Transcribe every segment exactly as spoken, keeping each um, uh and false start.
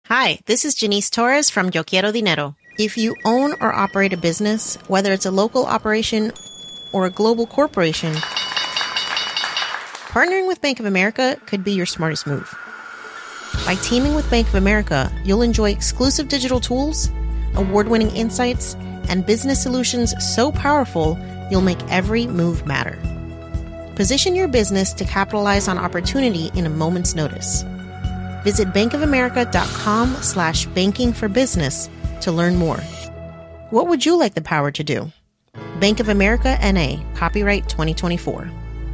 Hi, this is Janice Torres from Yo Quiero Dinero. If you own or operate a business, whether it's a local operation or a global corporation, partnering with Bank of America could be your smartest move. By teaming with Bank of America, you'll enjoy exclusive digital tools, award-winning insights, and business solutions so powerful, you'll make every move matter. Position your business to capitalize on opportunity in a moment's notice. Visit bankofamerica.com slash banking for business to learn more. What would you like the power to do? Bank of America N A, copyright twenty twenty-four.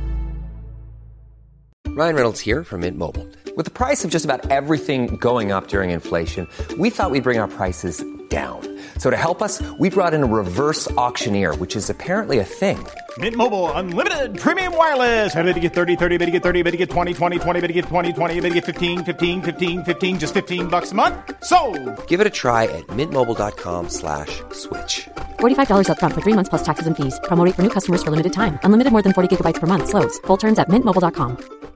Ryan Reynolds here from Mint Mobile. With the price of just about everything going up during inflation, we thought we'd bring our prices down. So to help us, we brought in a reverse auctioneer, which is apparently a thing. Mint Mobile Unlimited Premium Wireless. How to get thirty, thirty, how to get thirty, how to get twenty, twenty, twenty, how to get twenty, twenty, how to get fifteen, fifteen, fifteen, fifteen, just fifteen bucks a month? Sold! Give it a try at mintmobile.com slash switch. forty-five dollars up front for three months plus taxes and fees. Promo rate for new customers for limited time. Unlimited more than forty gigabytes per month. Slows full terms at mint mobile dot com.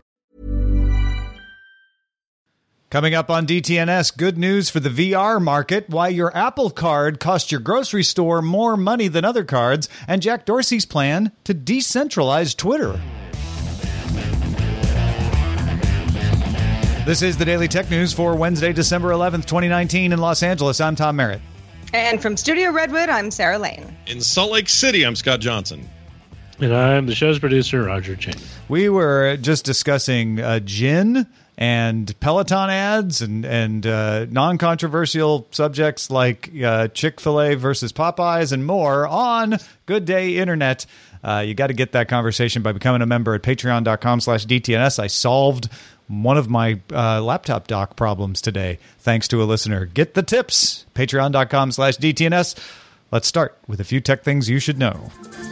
Coming up on D T N S, good news for the V R market, why your Apple Card costs your grocery store more money than other cards, and Jack Dorsey's plan to decentralize Twitter. This is the Daily Tech News for Wednesday, December eleventh, twenty nineteen in Los Angeles. I'm Tom Merritt. And from Studio Redwood, I'm Sarah Lane. In Salt Lake City, I'm Scott Johnson. And I'm the show's producer, Roger Chain. We were just discussing uh, gin and Peloton ads and, and uh, non-controversial subjects like uh, Chick-fil-A versus Popeyes and more on Good Day Internet. Uh, you got to get that conversation by becoming a member at patreon.com slash DTNS. I solved one of my uh, laptop dock problems today, thanks to a listener. Get the tips, patreon.com slash DTNS. Let's start with a few tech things you should know.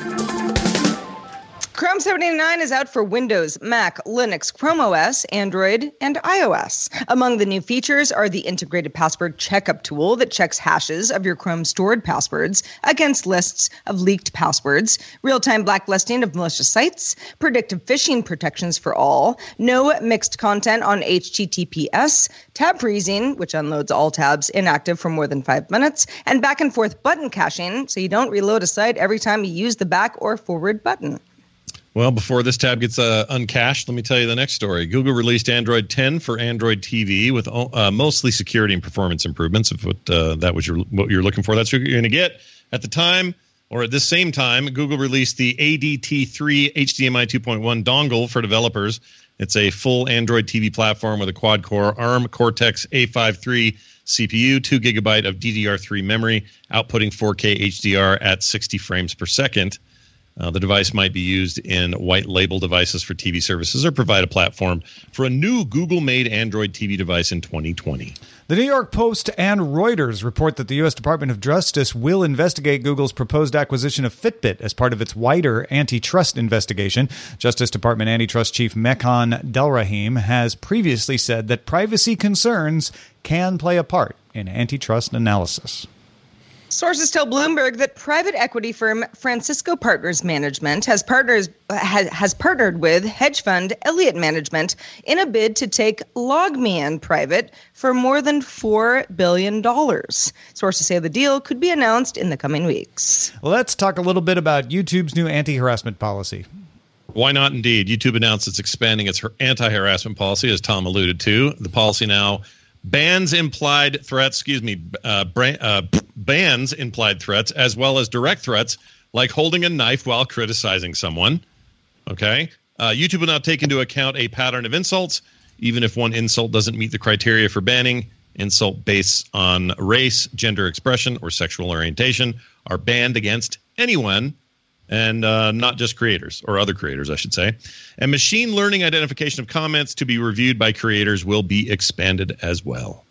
Chrome seventy-nine is out for Windows, Mac, Linux, Chrome O S, Android, and iOS. Among the new features are the integrated password checkup tool that checks hashes of your Chrome stored passwords against lists of leaked passwords, real-time blacklisting of malicious sites, predictive phishing protections for all, no mixed content on H T T P S, tab freezing, which unloads all tabs inactive for more than five minutes, and back-and-forth button caching, so you don't reload a site every time you use the back or forward button. Well, before this tab gets uh, uncached, let me tell you the next story. Google released Android ten for Android T V with uh, mostly security and performance improvements. If what, uh, that was your, what you're looking for, that's what you're going to get. At the time, or at this same time, Google released the A D T three H D M I two point one dongle for developers. It's a full Android T V platform with a quad-core ARM Cortex A fifty-three C P U, two gigabyte of D D R three memory, outputting four K H D R at sixty frames per second. Uh, the device might be used in white label devices for T V services or provide a platform for a new Google-made Android T V device in twenty twenty. The New York Post and Reuters report that the U S Department of Justice will investigate Google's proposed acquisition of Fitbit as part of its wider antitrust investigation. Justice Department Antitrust Chief Mekhan Delrahim has previously said that privacy concerns can play a part in antitrust analysis. Sources tell Bloomberg that private equity firm Francisco Partners Management has partners has, has partnered with hedge fund Elliott Management in a bid to take LogMeIn private for more than four billion dollars. Sources say the deal could be announced in the coming weeks. Let's talk a little bit about YouTube's new anti-harassment policy. Why not, indeed? YouTube announced it's expanding its anti-harassment policy, as Tom alluded to. The policy now bans implied threats, excuse me, uh, bra- uh, bans implied threats as well as direct threats like holding a knife while criticizing someone. Okay. Uh, YouTube will now take into account a pattern of insults, even if one insult doesn't meet the criteria for banning. Insult based on race, gender expression, or sexual orientation are banned against anyone, and uh, not just creators, or other creators, I should say. And machine learning identification of comments to be reviewed by creators will be expanded as well.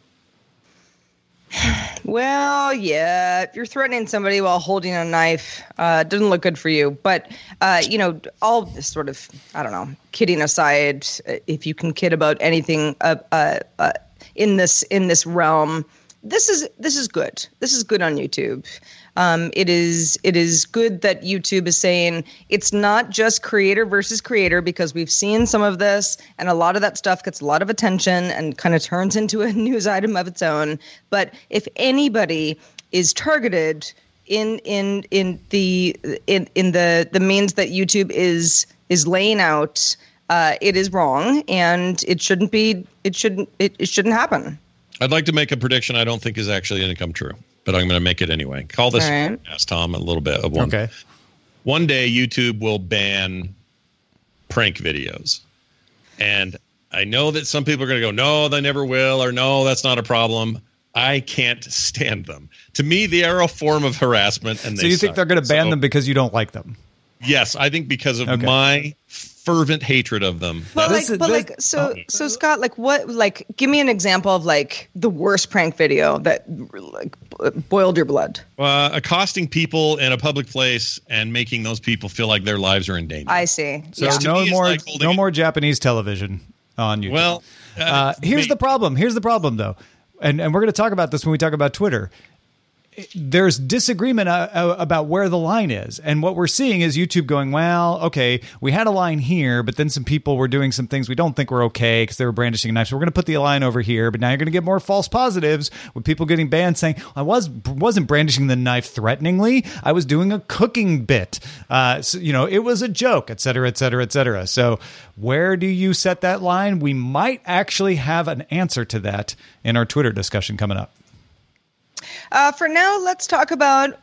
Well, yeah, if you're threatening somebody while holding a knife, uh, it doesn't look good for you. But, uh, you know, all this sort of, I don't know, kidding aside, if you can kid about anything uh, uh, uh, in this in this realm, this is this is good. This is good on YouTube. Um, it is it is good that YouTube is saying it's not just creator versus creator, because we've seen some of this, and a lot of that stuff gets a lot of attention and kind of turns into a news item of its own. But if anybody is targeted in in in the in in the the means that YouTube is is laying out, uh, it is wrong, and it shouldn't be. It shouldn't. It, it shouldn't happen. I'd like to make a prediction I don't think is actually going to come true, but I'm going to make it anyway. Call this, right. Ask Tom, a little bit of one. Okay. One day, YouTube will ban prank videos. And I know that some people are going to go, no, they never will, or no, that's not a problem. I can't stand them. To me, they are a form of harassment. And so they you think suck. they're going to ban so, them because you don't like them? Yes, I think because of Okay. my fervent hatred of them. But This like, is- but this- like, so, so Scott, like, what, like, give me an example of like the worst prank video that like boiled your blood. Uh, accosting people in a public place and making those people feel like their lives are in danger. I see. So yeah. to no me, it's more, like holding no it- more Japanese television on YouTube. Well, uh, Uh, here's me- the problem. Here's the problem, though, and and we're going to talk about this when we talk about Twitter. There's disagreement uh, uh, about where the line is, and what we're seeing is YouTube going, well, okay, we had a line here, but then some people were doing some things we don't think were okay because they were brandishing a knife, so we're going to put the line over here. But now you're going to get more false positives with people getting banned saying, I was wasn't brandishing the knife threateningly, I was doing a cooking bit. Uh, so, you know, it was a joke, et cetera, et cetera, et cetera. So where do you set that line? We might actually have an answer to that in our Twitter discussion coming up. Uh, for now, let's talk about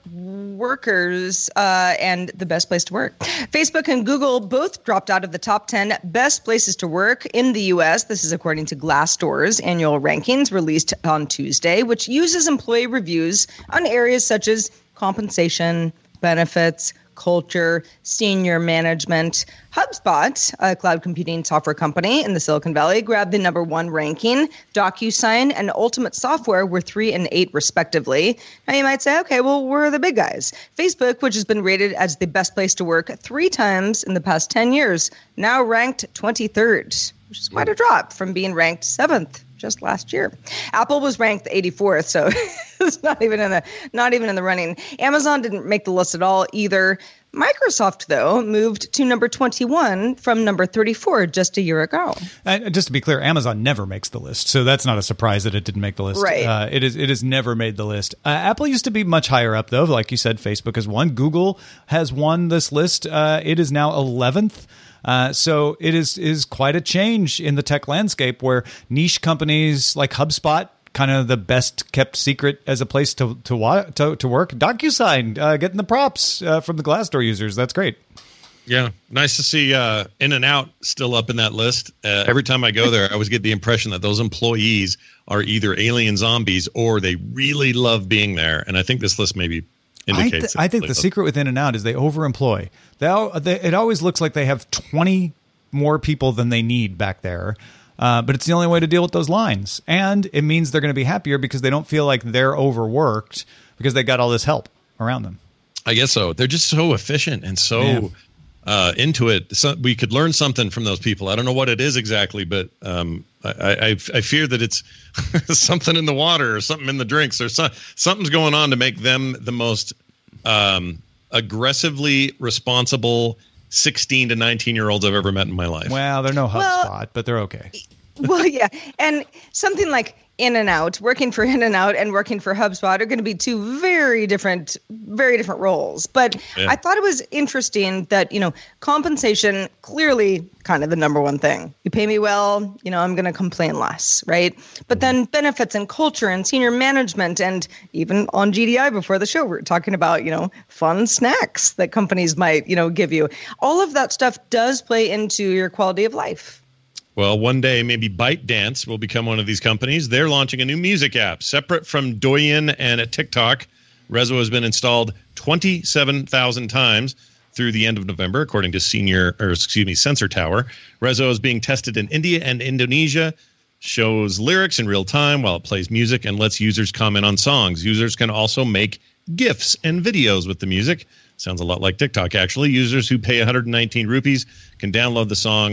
workers uh, and the best place to work. Facebook and Google both dropped out of the top ten best places to work in the U S. This is according to Glassdoor's annual rankings released on Tuesday, which uses employee reviews on areas such as compensation, benefits, culture, senior management. HubSpot, a cloud computing software company in the Silicon Valley, grabbed the number one ranking. DocuSign and Ultimate Software were three and eight, respectively. Now you might say, okay, well, we're the big guys. Facebook, which has been rated as the best place to work three times in the past ten years, now ranked twenty-third, which is quite a drop from being ranked seventh just last year. Apple was ranked eighty-fourth, so it's not even in the not even in the running. Amazon didn't make the list at all either. Microsoft, though, moved to number twenty-one from number thirty-four just a year ago. And just to be clear, Amazon never makes the list, so that's not a surprise that it didn't make the list. Right. Uh, it is. It has never made the list. Uh, Apple used to be much higher up, though. Like you said, Facebook has won. Google has won this list. Uh, it is now eleventh. Uh, so it is is quite a change in the tech landscape where niche companies like HubSpot, kind of the best kept secret as a place to to wa- to, to work. DocuSign uh, getting the props uh, from the Glassdoor users. That's great. Yeah, nice to see uh, In-N-Out still up in that list. Uh, every time I go there, I always get the impression that those employees are either alien zombies or they really love being there. And I think this list maybe I, indicates. th- I think the secret with In-N-Out is they overemploy. They, al- they it always looks like they have twenty more people than they need back there. Uh, but it's the only way to deal with those lines. And it means they're going to be happier because they don't feel like they're overworked because they got all this help around them. I guess so. They're just so efficient and so Yeah. uh, into it. So we could learn something from those people. I don't know what it is exactly, but um, I, I, I fear that it's something in the water or something in the drinks or so, something's going on to make them the most um, aggressively responsible sixteen to nineteen year olds I've ever met in my life. Well, they're no HubSpot, Well- but they're okay. Well, yeah. And something like In-N-Out, working for In-N-Out and working for HubSpot are going to be two very different, very different roles. But Yeah. I thought it was interesting that, you know, compensation, clearly kind of the number one thing. You pay me well, you know, I'm going to complain less, right? But then benefits and culture and senior management, and even on G D I before the show, we we're talking about, you know, fun snacks that companies might, you know, give you. All of that stuff does play into your quality of life. Well, one day maybe ByteDance will become one of these companies. They're launching a new music app separate from Douyin and at TikTok. Rezo has been installed twenty-seven thousand times through the end of November, according to senior or excuse me, Sensor Tower. Rezo is being tested in India and Indonesia. Shows lyrics in real time while it plays music and lets users comment on songs. Users can also make GIFs and videos with the music. Sounds a lot like TikTok, actually. Users who pay one hundred nineteen rupees can download the songs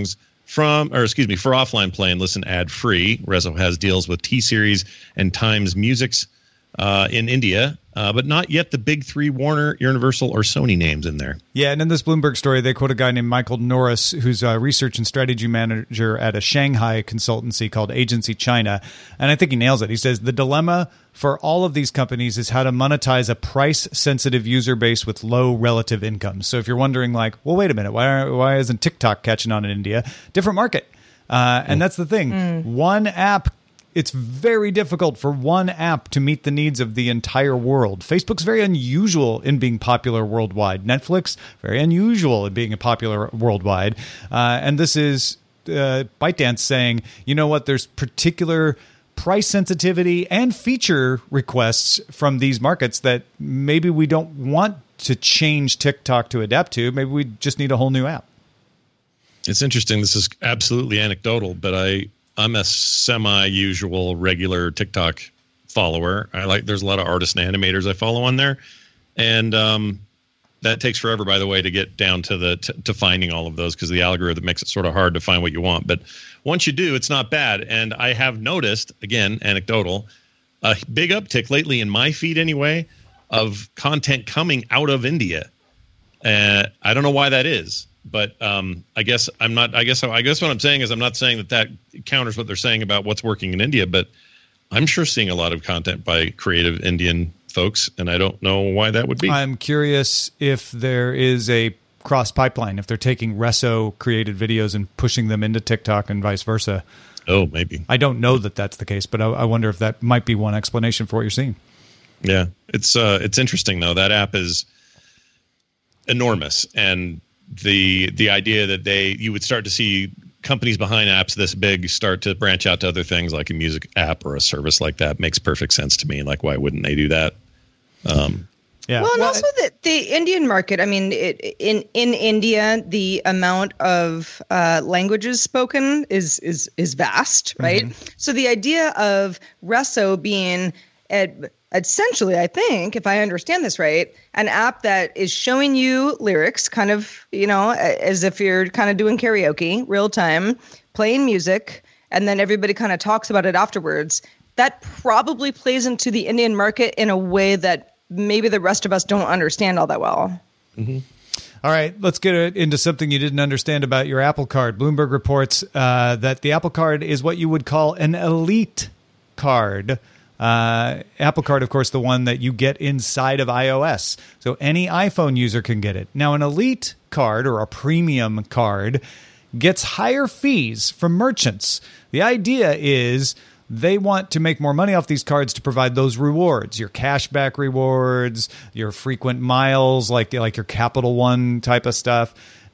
from, or excuse me, for offline play and listen ad free. Resso has deals with T-Series and Times Musics uh, in India, uh, but not yet the big three Warner, Universal, or Sony names in there. Yeah, and in this Bloomberg story, they quote a guy named Michael Norris, who's a research and strategy manager at a Shanghai consultancy called Agency China. And I think he nails it. He says, the dilemma for all of these companies is how to monetize a price-sensitive user base with low relative incomes. So if you're wondering, like, well, wait a minute, why, why isn't TikTok catching on in India? Different market. Uh, and that's the thing. Mm. One app, it's very difficult for one app to meet the needs of the entire world. Facebook's very unusual in being popular worldwide. Netflix, very unusual in being popular worldwide. Uh, and this is uh, ByteDance saying, you know what, there's particular price sensitivity and feature requests from these markets that maybe we don't want to change TikTok to adapt to. Maybe we just need a whole new app. It's interesting. This is absolutely anecdotal, but I, I'm a semi-usual regular TikTok follower. I like, there's a lot of artists and animators I follow on there. And um, that takes forever, by the way, to get down to the to, to finding all of those, because the algorithm makes it sort of hard to find what you want. But once you do, it's not bad. And I have noticed, again, anecdotal, a big uptick lately in my feed anyway of content coming out of India. Uh, I don't know why that is, but um, I guess I'm not. I guess I guess what I'm saying is I'm not saying that that counters what they're saying about what's working in India, but I'm sure seeing a lot of content by creative Indian folks, and I don't know why that would be. I'm curious if there is a cross pipeline, if they're taking Resso created videos and pushing them into TikTok and vice versa. Oh, maybe. I don't know that that's the case, but I, I wonder if that might be one explanation for what you're seeing. Yeah, it's uh, it's interesting though. That app is enormous, and the the idea that they you would start to see companies behind apps this big start to branch out to other things like a music app or a service like that makes perfect sense to me. Like, why wouldn't they do that? Um, yeah. Well, and well, also the, the Indian market. I mean, it, in in India, the amount of uh, languages spoken is is is vast, right? Mm-hmm. So the idea of Resso being at essentially, I think, if I understand this right, an app that is showing you lyrics, kind of, you know, as if you're kind of doing karaoke, real time, playing music, and then everybody kind of talks about it afterwards. That probably plays into the Indian market in a way that maybe the rest of us don't understand all that well. Mm-hmm. All right, let's get into something you didn't understand about your Apple Card. Bloomberg reports uh, that the Apple Card is what you would call an elite card. Uh, Apple Card, of course, the one that you get inside of iOS. So any iPhone user can get it. Now, an elite card or a premium card gets higher fees from merchants. The idea is they want to make more money off these cards to provide those rewards, your cashback rewards, your frequent miles, like, like your Capital One type of stuff.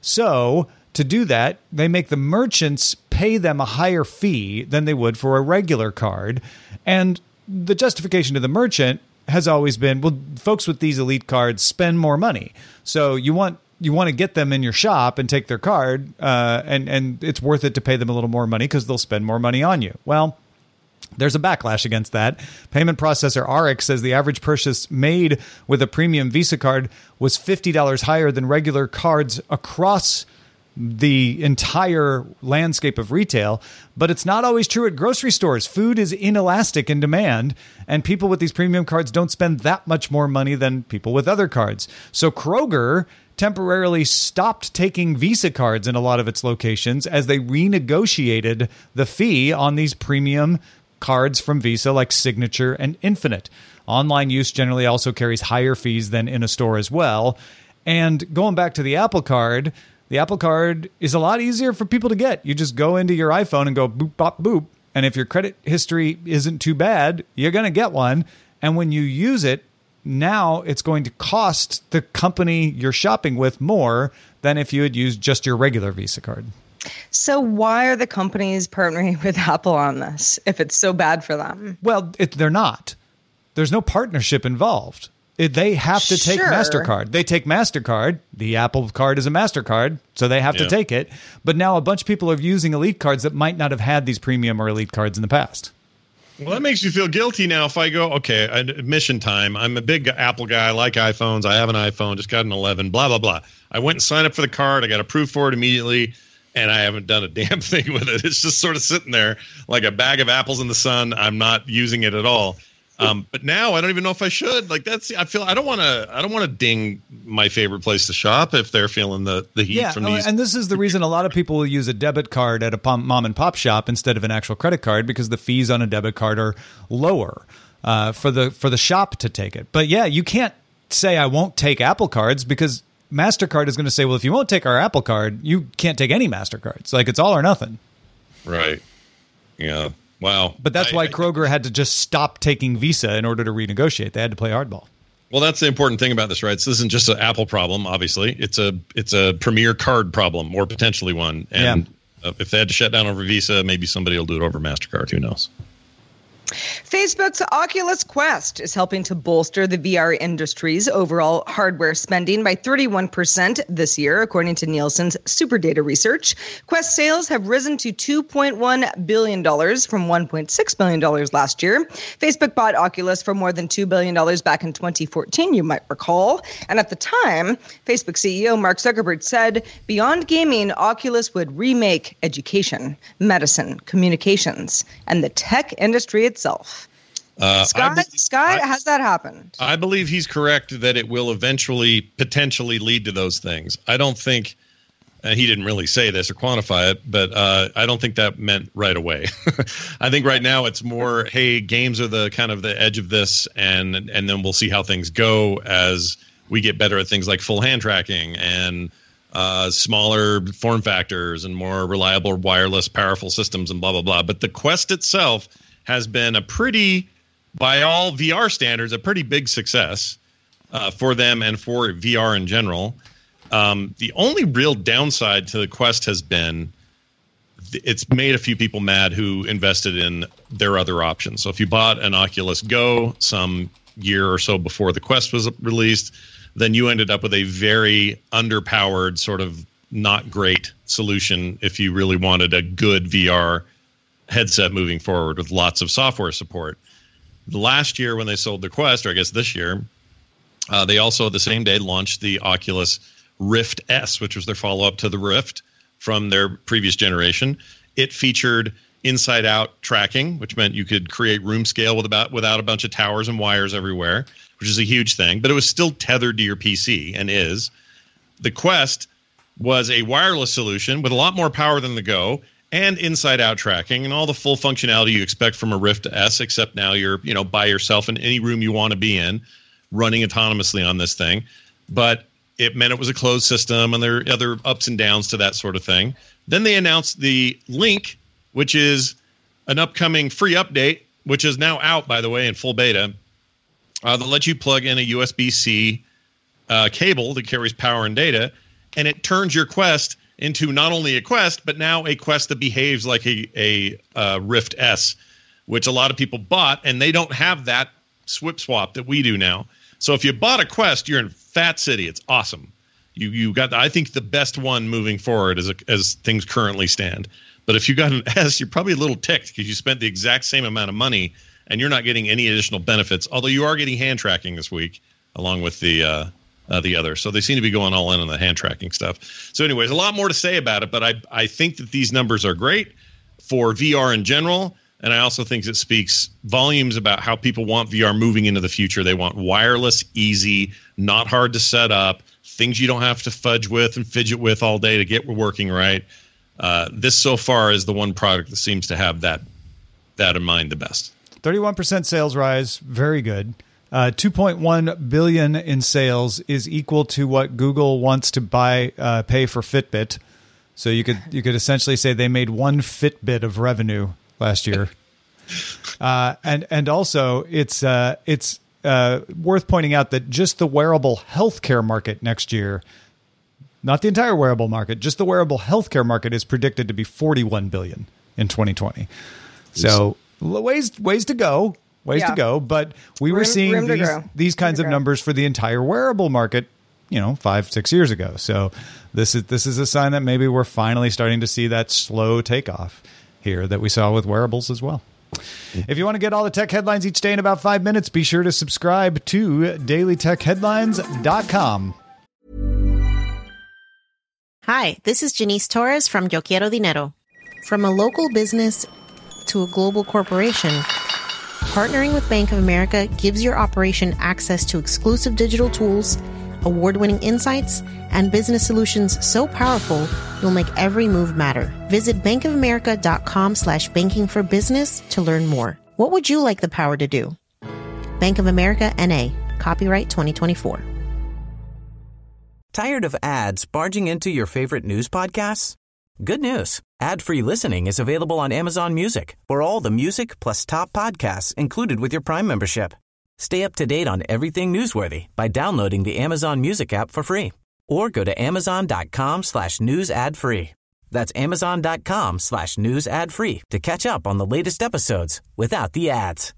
So to do that, they make the merchants pay them a higher fee than they would for a regular card. And the justification to the merchant has always been, well, folks with these elite cards spend more money. So you want you want to get them in your shop and take their card, uh, and, and it's worth it to pay them a little more money because they'll spend more money on you. Well, there's a backlash against that. Payment processor R X says the average purchase made with a premium Visa card was fifty dollars higher than regular cards across the entire landscape of retail, but it's not always true at grocery stores. Food is inelastic in demand, and people with these premium cards don't spend that much more money than people with other cards. So Kroger temporarily stopped taking Visa cards in a lot of its locations as they renegotiated the fee on these premium cards from Visa, like Signature and Infinite. Online use generally also carries higher fees than in a store as well. And going back to the Apple Card, the Apple Card is a lot easier for people to get. You just go into your iPhone and go boop, bop, boop. And if your credit history isn't too bad, you're going to get one. And when you use it, now it's going to cost the company you're shopping with more than if you had used just your regular Visa card. So why are the companies partnering with Apple on this if it's so bad for them? Well, it, they're not. There's no partnership involved. It, they have to take Sure. MasterCard. They take MasterCard. The Apple Card is a MasterCard, so they have Yeah. to take it. But now a bunch of people are using Elite cards that might not have had these premium or Elite cards in the past. Well, that makes me feel guilty now if I go, okay, admission time. I'm a big Apple guy. I like iPhones. I have an iPhone. Just got an eleven, blah, blah, blah. I went and signed up for the card. I got approved for it immediately. and I haven't done a damn thing with it. It's just sort of sitting there like a bag of apples in the sun. I'm not using it at all. Um, but now I don't even know if I should. Like that's, I feel I don't want to. I don't want to ding my favorite place to shop if they're feeling the the heat yeah, from these. And this is the reason a lot of people will use a debit card at a pom- mom and pop shop instead of an actual credit card, because the fees on a debit card are lower uh, for the for the shop to take it. But yeah, you can't say I won't take Apple cards, because MasterCard is going to say, well, if you won't take our Apple card, you can't take any MasterCards. Like it's all or nothing. Right. Yeah. Wow. But that's I, why I, Kroger had to just stop taking Visa in order to renegotiate. They had to play hardball. Well, that's the important thing about this, right? So this isn't just an Apple problem, obviously. It's a it's a Premier card problem, or potentially one. And yeah. uh, if they had to shut down over Visa, maybe somebody will do it over MasterCard. Who knows? Facebook's Oculus Quest is helping to bolster the V R industry's overall hardware spending by thirty-one percent this year, according to Nielsen's Super Data research. Quest sales have risen to two point one billion dollars from one point six billion dollars last year. Facebook bought Oculus for more than two billion dollars back in twenty fourteen, you might recall. And at the time, Facebook C E O Mark Zuckerberg said, beyond gaming, Oculus would remake education, medicine, communications, and the tech industry itself. Uh, Scott, be- Scott, I, has that happened? I believe he's correct that it will eventually potentially lead to those things. I don't think uh, he didn't really say this or quantify it, but uh, I don't think that meant right away. I think right now it's more, hey, games are the kind of the edge of this, and and then we'll see how things go as we get better at things like full hand tracking and uh, smaller form factors and more reliable wireless powerful systems and blah, blah, blah. But the Quest itself has been a pretty, by all V R standards, a pretty big success uh, for them and for V R in general. Um, the only real downside to the Quest has been th- it's made a few people mad who invested in their other options. So if you bought an Oculus Go some year or so before the Quest was released, then you ended up with a very underpowered, sort of not great solution if you really wanted a good V R headset moving forward with lots of software support. Last year when they sold the Quest, or I guess this year, uh, they also the same day launched the Oculus Rift S, which was their follow-up to the Rift from their previous generation. It featured inside-out tracking, which meant you could create room scale with about, without a bunch of towers and wires everywhere, which is a huge thing. But it was still tethered to your P C, and is. The Quest was a wireless solution with a lot more power than the Go, and inside-out tracking and all the full functionality you expect from a Rift S, except now you're, you know, by yourself in any room you want to be in, running autonomously on this thing. But it meant it was a closed system, and there are other ups and downs to that sort of thing. Then they announced the Link, which is an upcoming free update, which is now out, by the way, in full beta, uh, that lets you plug in a U S B-C uh, cable that carries power and data, and it turns your Quest into not only a Quest, but now a Quest that behaves like a, a uh, Rift S, which a lot of people bought, and they don't have that swip swap that we do now. So if you bought a Quest, you're in Fat City. It's awesome. You you got, I think, the best one moving forward as a, as things currently stand. But if you got an S, you're probably a little ticked because you spent the exact same amount of money and you're not getting any additional benefits, although you are getting hand tracking this week along with the uh, uh, the other. So they seem to be going all in on the hand tracking stuff. So anyways, a lot more to say about it, but I, I think that these numbers are great for V R in general. And I also think it speaks volumes about how people want V R moving into the future. They want wireless, easy, not hard to set up, things you don't have to fudge with and fidget with all day to get working right. Uh, this so far is the one product that seems to have that that in mind the best. thirty-one percent sales rise, very good. Uh, two point one billion dollars in sales is equal to what Google wants to buy uh, pay for Fitbit. So you could you could essentially say they made one Fitbit of revenue last year. uh, and and also it's uh, it's uh, worth pointing out that just the wearable healthcare market next year, not the entire wearable market, just the wearable healthcare market is predicted to be forty-one billion dollars in twenty twenty. So ways ways to go. Ways yeah. to go, but we room, were seeing these, these kinds of numbers for the entire wearable market, you know, five, six years ago. So this is this is a sign that maybe we're finally starting to see that slow takeoff here that we saw with wearables as well. If you want to get all the tech headlines each day in about five minutes, be sure to subscribe to daily tech headlines dot com. Hi, this is Janice Torres from Yo Quiero Dinero. From a local business to a global corporation, partnering with Bank of America gives your operation access to exclusive digital tools, award-winning insights, and business solutions so powerful you'll make every move matter. Visit bankofamerica.com slash banking for business to learn more. What would you like the power to do? Bank of America, N A. Copyright twenty twenty-four. Tired of ads barging into your favorite news podcasts? Good news. Ad-free listening is available on Amazon Music for all the music plus top podcasts included with your Prime membership. Stay up to date on everything newsworthy by downloading the Amazon Music app for free or go to amazon.com slash news ad free. That's amazon.com slash news ad free to catch up on the latest episodes without the ads.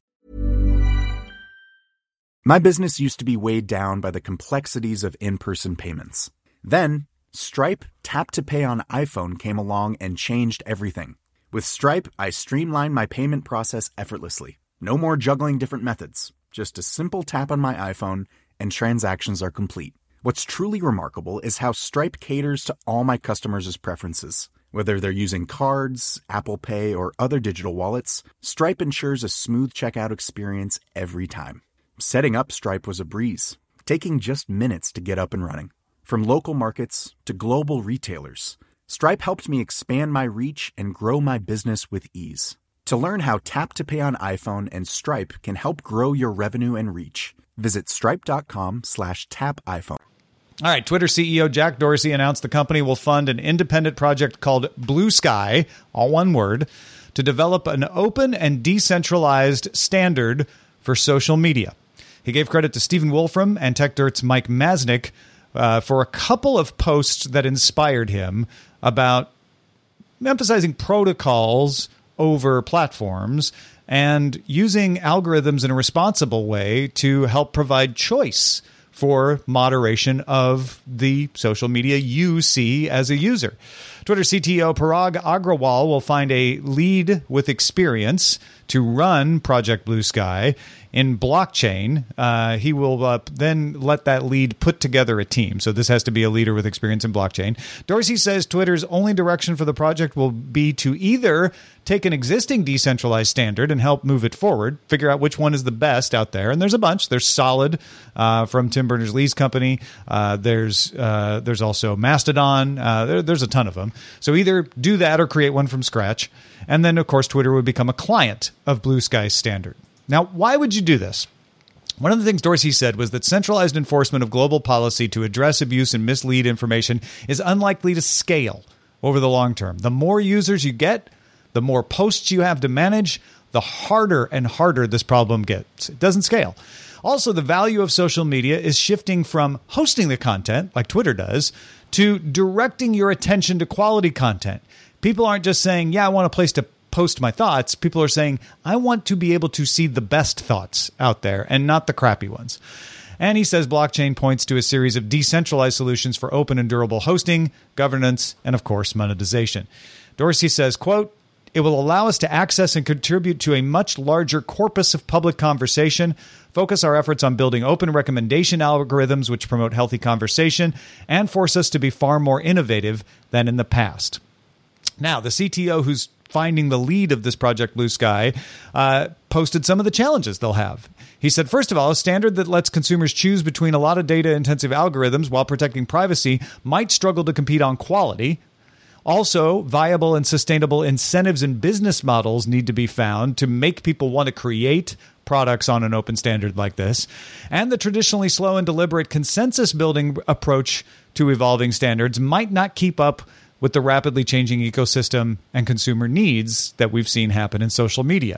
My business used to be weighed down by the complexities of in-person payments. Then, Stripe Tap to Pay on iPhone came along and changed everything. With Stripe, I streamlined my payment process effortlessly. No more juggling different methods. Just a simple tap on my iPhone and transactions are complete. What's truly remarkable is how Stripe caters to all my customers' preferences. Whether they're using cards, Apple Pay, or other digital wallets, Stripe ensures a smooth checkout experience every time. Setting up Stripe was a breeze, taking just minutes to get up and running. From local markets to global retailers, Stripe helped me expand my reach and grow my business with ease. To learn how Tap to Pay on iPhone and Stripe can help grow your revenue and reach, visit stripe.com slash tap iPhone. All right, Twitter C E O Jack Dorsey announced the company will fund an independent project called Blue Sky, all one word, to develop an open and decentralized standard for social media. He gave credit to Stephen Wolfram and TechDirt's Mike Masnick uh, for a couple of posts that inspired him about emphasizing protocols over platforms and using algorithms in a responsible way to help provide choice for moderation of the social media you see as a user. Twitter C T O Parag Agrawal will find a lead with experience to run Project Blue Sky in blockchain. Uh, he will uh, then let that lead put together a team. So this has to be a leader with experience in blockchain. Dorsey says Twitter's only direction for the project will be to either take an existing decentralized standard and help move it forward, figure out which one is the best out there. And there's a bunch. There's Solid uh, from Tim Berners-Lee's company. Uh, there's uh, there's also Mastodon. Uh, there, there's a ton of them. So either do that or create one from scratch. And then, of course, Twitter would become a client of Blue Sky's standard. Now, why would you do this? One of the things Dorsey said was that centralized enforcement of global policy to address abuse and mislead information is unlikely to scale over the long term. The more users you get, the more posts you have to manage, the harder and harder this problem gets. It doesn't scale. Also, the value of social media is shifting from hosting the content, like Twitter does, to directing your attention to quality content. People aren't just saying, yeah, I want a place to post my thoughts. People are saying, I want to be able to see the best thoughts out there and not the crappy ones. And he says blockchain points to a series of decentralized solutions for open and durable hosting, governance, and of course, monetization. Dorsey says, quote, it will allow us to access and contribute to a much larger corpus of public conversation, focus our efforts on building open recommendation algorithms which promote healthy conversation, and force us to be far more innovative than in the past. Now, the C T O who's finding the lead of this Project Blue Sky uh, posted some of the challenges they'll have. He said, first of all, a standard that lets consumers choose between a lot of data-intensive algorithms while protecting privacy might struggle to compete on quality. Also, viable and sustainable incentives and business models need to be found to make people want to create products on an open standard like this. And the traditionally slow and deliberate consensus-building approach to evolving standards might not keep up with the rapidly changing ecosystem and consumer needs that we've seen happen in social media.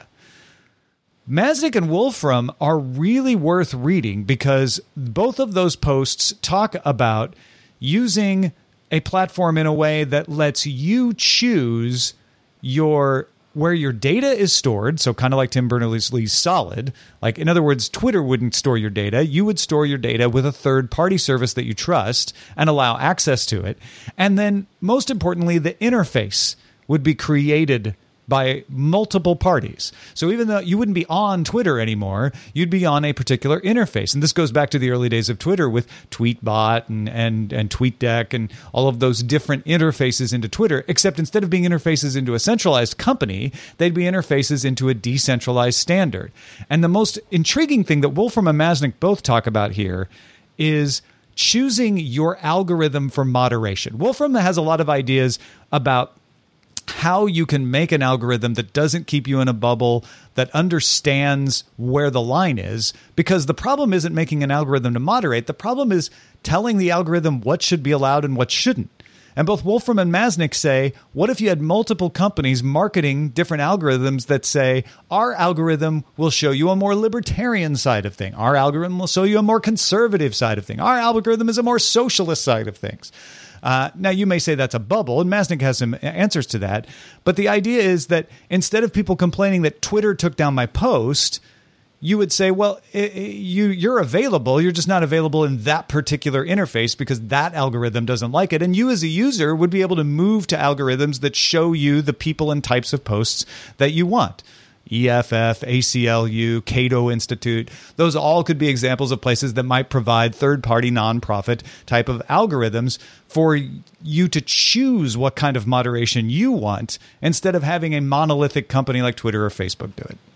Masnick and Wolfram are really worth reading because both of those posts talk about using a platform in a way that lets you choose your where your data is stored, so kind of like Tim Berners-Lee's Solid. Like, in other words, Twitter wouldn't store your data. You would store your data with a third-party service that you trust and allow access to it. And then, most importantly, the interface would be created by multiple parties. So even though you wouldn't be on Twitter anymore, you'd be on a particular interface. And this goes back to the early days of Twitter with Tweetbot and, and, and TweetDeck and all of those different interfaces into Twitter, except instead of being interfaces into a centralized company, they'd be interfaces into a decentralized standard. And the most intriguing thing that Wolfram and Masnick both talk about here is choosing your algorithm for moderation. Wolfram has a lot of ideas about how you can make an algorithm that doesn't keep you in a bubble, that understands where the line is, because the problem isn't making an algorithm to moderate. The problem is telling the algorithm what should be allowed and what shouldn't. And both Wolfram and Masnick say, what if you had multiple companies marketing different algorithms that say, our algorithm will show you a more libertarian side of things. Our algorithm will show you a more conservative side of things. Our algorithm is a more socialist side of things. Uh, now, you may say that's a bubble, and Masnick has some answers to that. But the idea is that instead of people complaining that Twitter took down my post, you would say, well, it, it, you, you're available. You're just not available in that particular interface because that algorithm doesn't like it. And you as a user would be able to move to algorithms that show you the people and types of posts that you want. E F F, A C L U, Cato Institute. Those all could be examples of places that might provide third-party nonprofit type of algorithms for you to choose what kind of moderation you want instead of having a monolithic company like Twitter or Facebook do it.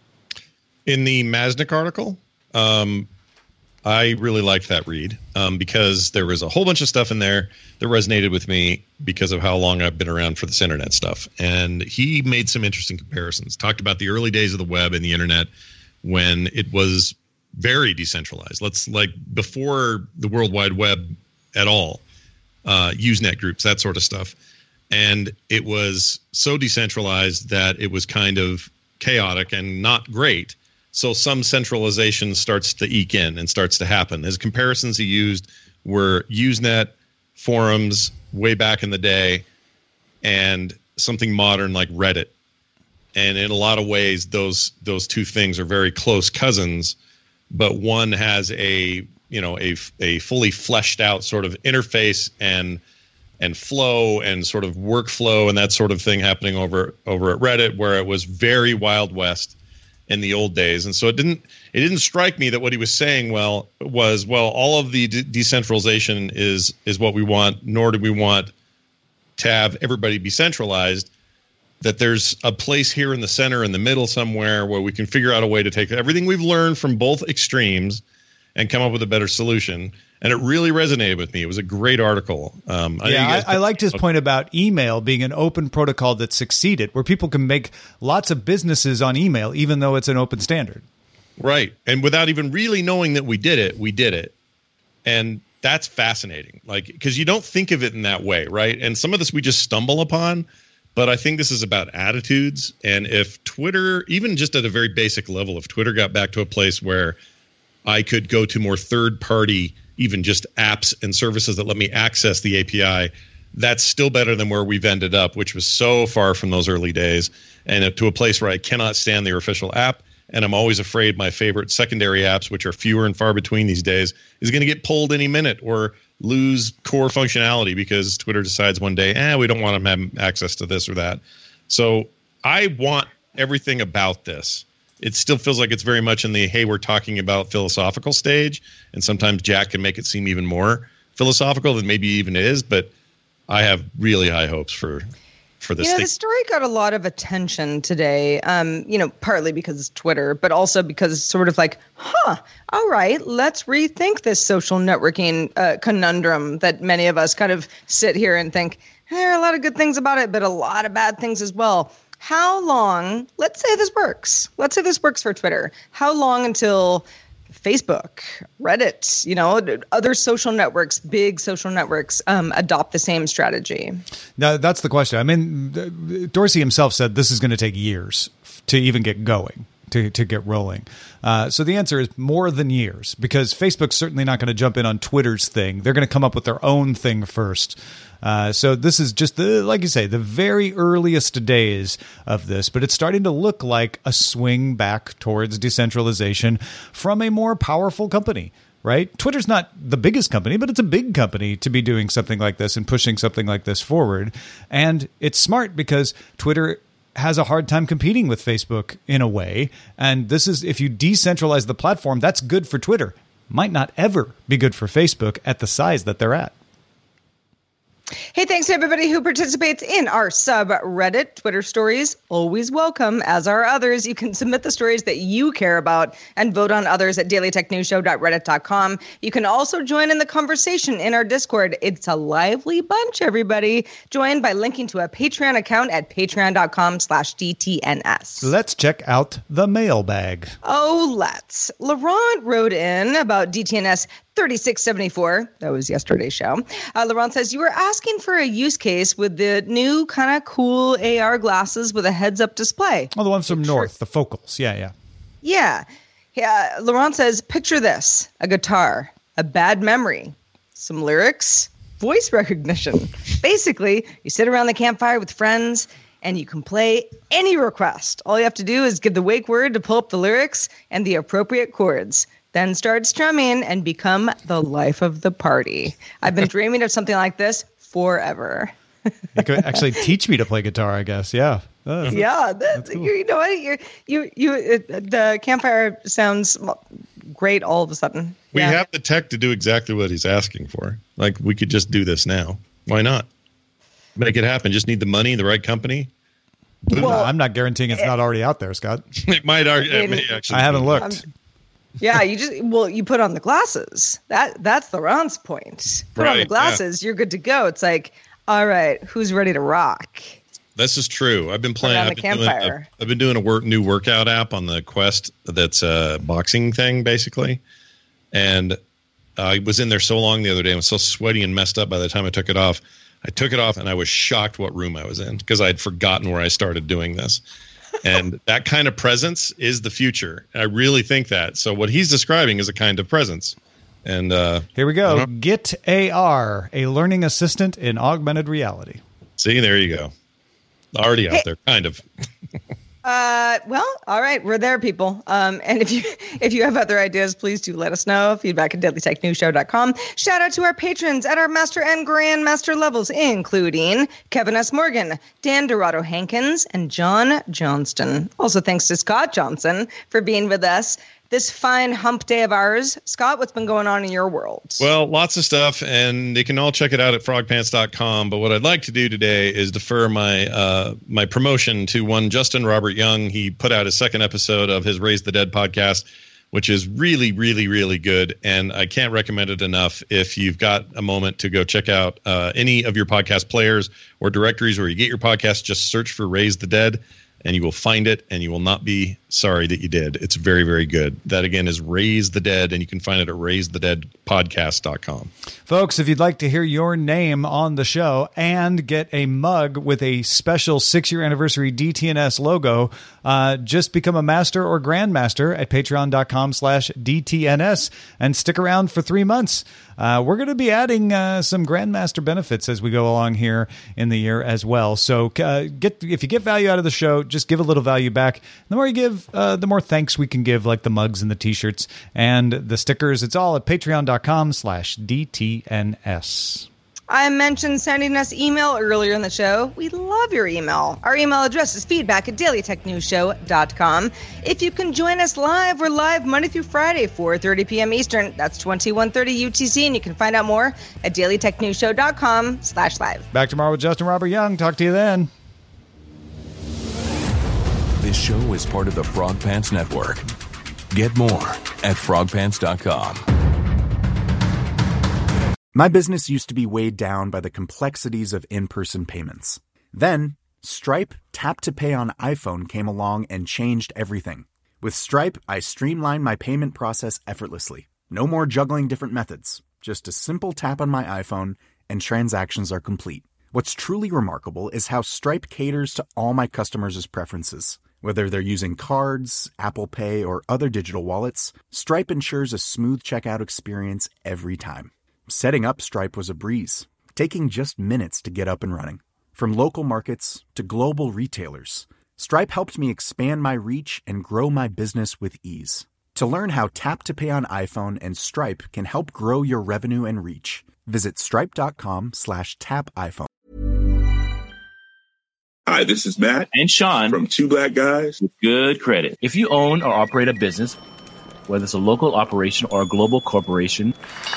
In the Masnick article, um, I really liked that read um, because there was a whole bunch of stuff in there that resonated with me because of how long I've been around for this internet stuff. And he made some interesting comparisons, talked about the early days of the web and the internet when it was very decentralized. Let's like before the World Wide Web at all, uh, Usenet groups, that sort of stuff. And it was so decentralized that it was kind of chaotic and not great. So some centralization starts to eke in and starts to happen. His comparisons he used were Usenet, forums way back in the day, and something modern like Reddit. And in a lot of ways, those those two things are very close cousins, but one has a you know a a fully fleshed out sort of interface and and flow and sort of workflow and that sort of thing happening over over at Reddit, where it was very Wild West in the old days. And so it didn't it didn't strike me that what he was saying well was well all of the de- decentralization is is what we want, nor do we want to have everybody be centralized, that there's a place here in the center in the middle somewhere where we can figure out a way to take everything we've learned from both extremes and come up with a better solution. And it really resonated with me. It was a great article. Um, I yeah, I, I liked his point about email being an open protocol that succeeded, where people can make lots of businesses on email, even though it's an open standard. Right. And without even really knowing that we did it, we did it. And that's fascinating. Like, because you don't think of it in that way, right? And some of this we just stumble upon. But I think this is about attitudes. And if Twitter, even just at a very basic level, if Twitter got back to a place where I could go to more third-party, even just apps and services that let me access the A P I, that's still better than where we've ended up, which was so far from those early days, and to a place where I cannot stand their official app, and I'm always afraid my favorite secondary apps, which are fewer and far between these days, is going to get pulled any minute or lose core functionality because Twitter decides one day, eh, we don't want them having access to this or that. So I want everything about this. It still feels like it's very much in the, hey, we're talking about philosophical stage. And sometimes Jack can make it seem even more philosophical than maybe even is. But I have really high hopes for for this yeah, thing. The story got a lot of attention today, um, you know, partly because it's Twitter, but also because it's sort of like, huh, all right, let's rethink this social networking uh, conundrum that many of us kind of sit here and think, there are a lot of good things about it, but a lot of bad things as well. How long, let's say this works. Let's say this works for Twitter. How long until Facebook, Reddit, you know, other social networks, big social networks, um, adopt the same strategy? Now, that's the question. I mean, Dorsey himself said this is going to take years to even get going, to, to get rolling. Uh, so the answer is more than years, because Facebook's certainly not going to jump in on Twitter's thing. They're going to come up with their own thing first. Uh, so this is just the, like you say, the very earliest days of this, but it's starting to look like a swing back towards decentralization from a more powerful company, right? Twitter's not the biggest company, but it's a big company to be doing something like this and pushing something like this forward. And it's smart because Twitter has a hard time competing with Facebook in a way. And this is, if you decentralize the platform, that's good for Twitter. Might not ever be good for Facebook at the size that they're at. Hey, thanks to everybody who participates in our subreddit. Twitter stories, always welcome, as are others. You can submit the stories that you care about and vote on others at daily tech news show dot reddit dot com. You can also join in the conversation in our Discord. It's a lively bunch, everybody. Join by linking to a Patreon account at patreon dot com slash D T N S. Let's check out the mailbag. Oh, let's. Laurent wrote in about D T N S thirty-six seventy-four. That was yesterday's show. Uh, Laurent says, you were asking for a use case with the new kind of cool A R glasses with a heads-up display. Oh, the ones from North, the Focals. Yeah, yeah. Yeah. Yeah. Laurent says, picture this, a guitar, a bad memory, some lyrics, voice recognition. Basically, you sit around the campfire with friends and you can play any request. All you have to do is give the wake word to pull up the lyrics and the appropriate chords. Then start strumming and become the life of the party. I've been dreaming of something like this forever. You could actually teach me to play guitar, I guess. Yeah. Oh, yeah. That's, cool. You know what? You're, you, you, it, the campfire sounds great all of a sudden. We yeah. have the tech to do exactly what he's asking for. Like, we could just do this now. Why not? Make it happen. Just need the money, the right company. Well, I'm not guaranteeing it's it, not already out there, Scott. It might already. It may actually I haven't looked. I'm, yeah, you just well, you put on the glasses. That that's the Ron's point. Put right, on the glasses, yeah. You're good to go. It's like, all right, who's ready to rock? This is true. I've been playing. Around I've the been campfire. Doing a, I've been doing a work, new workout app on the Quest. That's a boxing thing, basically. And I was in there so long the other day. I was so sweaty and messed up by the time I took it off. I took it off and I was shocked what room I was in because I had forgotten where I started doing this. And that kind of presence is the future. I really think that. So what he's describing is a kind of presence. And uh, here we go. Get A R, a learning assistant in augmented reality. See, there you go. Already out hey. there, kind of. Uh, well, all right, we're there, people. Um, and if you if you have other ideas, please do let us know. Feedback at daily tech news show dot com. Shout out to our patrons at our master and grandmaster levels, including Kevin S. Morgan, Dan Dorado Hankins, and John Johnston. Also, thanks to Scott Johnson for being with us this fine hump day of ours. Scott, what's been going on in your world? Well, lots of stuff, and you can all check it out at frog pants dot com. But what I'd like to do today is defer my uh, my promotion to one Justin Robert Young. He put out his second episode of his Raise the Dead podcast, which is really, really, really good. And I can't recommend it enough. If you've got a moment to go check out uh, any of your podcast players or directories where you get your podcast, just search for Raise the Dead. And you will find it, and you will not be sorry that you did. It's very, very good. That, again, is Raise the Dead, and you can find it at raise the dead podcast dot com. Folks, if you'd like to hear your name on the show and get a mug with a special six-year anniversary D T N S logo, uh, just become a master or grandmaster at patreon dot com slash D T N S and stick around for three months. Uh, we're going to be adding uh, some grandmaster benefits as we go along here in the year as well. So uh, get if you get value out of the show, just give a little value back. The more you give, uh, the more thanks we can give, like the mugs and the T-shirts and the stickers. It's all at patreon dot com slash D T N S. I mentioned sending us email earlier in the show. We love your email. Our email address is feedback at daily tech news show dot com. If you can join us live, we're live Monday through Friday, four thirty p.m. Eastern. That's twenty-one thirty U T C, and you can find out more at daily tech news show dot com slash live. Back tomorrow with Justin Robert Young. Talk to you then. This show is part of the Frog Pants Network. Get more at frog pants dot com. My business used to be weighed down by the complexities of in-person payments. Then, Stripe Tap to Pay on iPhone came along and changed everything. With Stripe, I streamlined my payment process effortlessly. No more juggling different methods. Just a simple tap on my iPhone, and transactions are complete. What's truly remarkable is how Stripe caters to all my customers' preferences. Whether they're using cards, Apple Pay, or other digital wallets, Stripe ensures a smooth checkout experience every time. Setting up Stripe was a breeze, taking just minutes to get up and running. From local markets to global retailers, Stripe helped me expand my reach and grow my business with ease. To learn how Tap to Pay on iPhone and Stripe can help grow your revenue and reach, visit stripe dot com slash tap iPhone. Hi, this is Matt and Sean from Two Black Guys with Good Credit. If you own or operate a business, whether it's a local operation or a global corporation,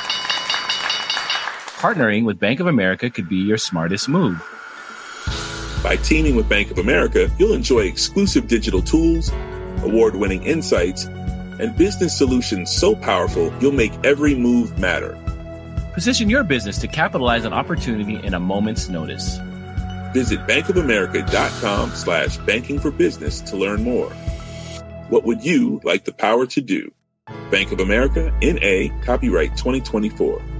partnering with Bank of America could be your smartest move. By teaming with Bank of America, you'll enjoy exclusive digital tools, award-winning insights, and business solutions so powerful you'll make every move matter. Position your business to capitalize on opportunity in a moment's notice. Visit bankofamerica.com slash banking for business to learn more. What would you like the power to do? Bank of America, N A, copyright twenty twenty-four.